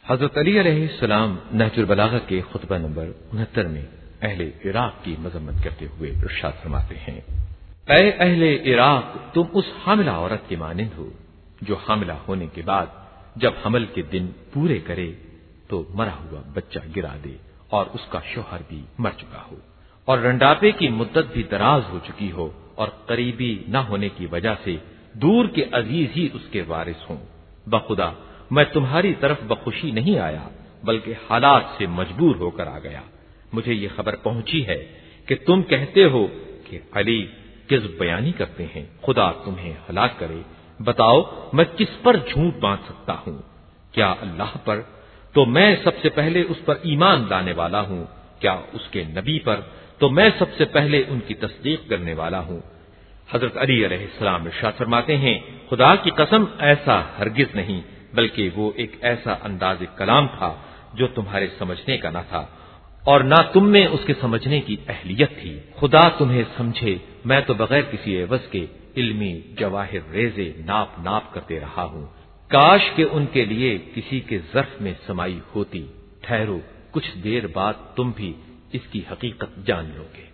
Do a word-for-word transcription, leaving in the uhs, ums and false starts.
حضرت علی علیہ السلام نہج البلاغہ کے خطبہ نمبر انہتر میں اہل عراق کی مذمت کرتے ہوئے ارشاد فرماتے ہیں، اے اہل عراق، تم اس حاملہ عورت کے مانند ہو جو حاملہ ہونے کے بعد جب حمل کے دن پورے کرے تو مرا ہوا بچہ گرا دے اور اس کا شوہر بھی مر چکا ہو اور رنڈاپے کی مدت بھی دراز ہو چکی ہو اور قریبی نہ ہونے کی وجہ سے دور کے عزیز ہی اس کے وارث ہوں۔ بخدا میں تمہاری طرف بخوشی نہیں آیا بلکہ حالات سے مجبور ہو کر آ گیا۔ مجھے یہ خبر پہنچی ہے کہ تم کہتے ہو کہ علی کذب بیانی کرتے ہیں، خدا تمہیں ہلاک کرے۔ بتاؤ میں کس پر جھوٹ باندھ سکتا ہوں؟ کیا اللہ پر؟ تو میں سب سے پہلے اس پر ایمان لانے والا ہوں۔ کیا اس کے نبی پر؟ تو میں سب سے پہلے ان کی تصدیق کرنے والا ہوں۔ حضرت علی علیہ السلام ارشاد فرماتے ہیں، خدا کی قسم ایسا ہرگز نہیں، بلکہ وہ ایک ایسا انداز کلام تھا جو تمہارے سمجھنے کا نہ تھا اور نہ تم میں اس کے سمجھنے کی اہلیت تھی۔ خدا تمہیں سمجھے، میں تو بغیر کسی عوض کے علمی جواہر ریزے ناپ ناپ کرتے رہا ہوں۔ کاش کہ ان کے لیے کسی کے ظرف میں سمائی ہوتی۔ ٹھہرو، کچھ دیر بعد تم بھی اس کی حقیقت جان لو گے۔